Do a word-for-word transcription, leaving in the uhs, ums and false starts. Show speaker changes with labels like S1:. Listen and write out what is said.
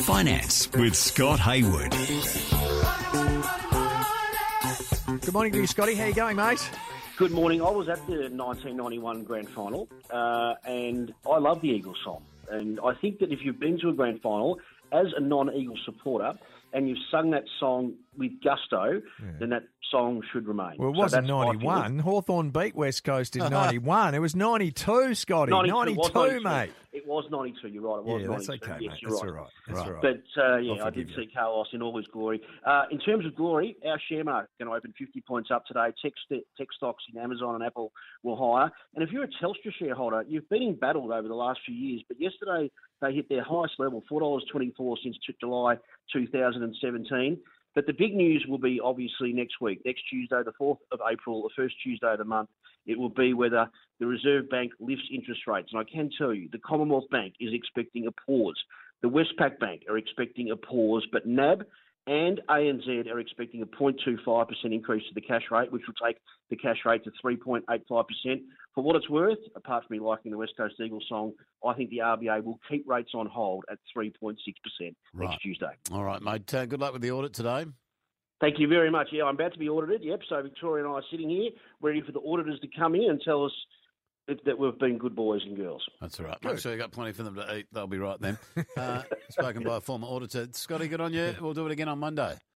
S1: Finance with Scott Hayward.
S2: Good morning to you, Scotty. How you going, mate?
S3: Good morning. I was at the nineteen ninety-one Grand Final, uh, and I love the Eagles song. And I think that if you've been to a Grand Final as a non-Eagles supporter and you've sung that song with gusto, yeah. then that song should remain.
S2: Well, it wasn't
S3: so
S2: ninety-one. Hawthorn beat West Coast in ninety-one. It was ninety-two, Scotty. ninety-two, ninety-two mate.
S3: It was ninety-two, you're right. It was
S2: yeah,
S3: ninety-two.
S2: That's okay,
S3: yes,
S2: mate.
S3: You're
S2: that's
S3: right.
S2: all right. That's right.
S3: all right. But, uh, yeah, I did you. see Carlos in all his glory. Uh, in terms of glory, our share market is going to open fifty points up today. Tech, tech stocks in Amazon and Apple will higher. And if you're a Telstra shareholder, you've been in battle over the last few years, but yesterday they hit their highest level, four dollars twenty-four since July two thousand seventeen. But the big news will be obviously next week, next Tuesday, the fourth of April, the first Tuesday of the month. It will be whether the Reserve Bank lifts interest rates. And I can tell you, the Commonwealth Bank is expecting a pause. The Westpac Bank are expecting a pause, but N A B and A N Z are expecting a zero point two five percent increase to the cash rate, which will take the cash rate to three point eight five percent. For what it's worth, apart from me liking the West Coast Eagles song, I think the R B A will keep rates on hold at three point six percent
S4: right.
S3: next Tuesday.
S4: All right, mate. Uh, good luck with the audit today.
S3: Thank you very much. Yeah, I'm about to be audited. Yep, so Victoria and I are sitting here ready for the auditors to come in and tell us if, that we've been good boys and girls.
S4: That's all right. Make sure you've got plenty for them to eat. They'll be right then. Uh, spoken by a former auditor. Scotty, good on you. We'll do it again on Monday.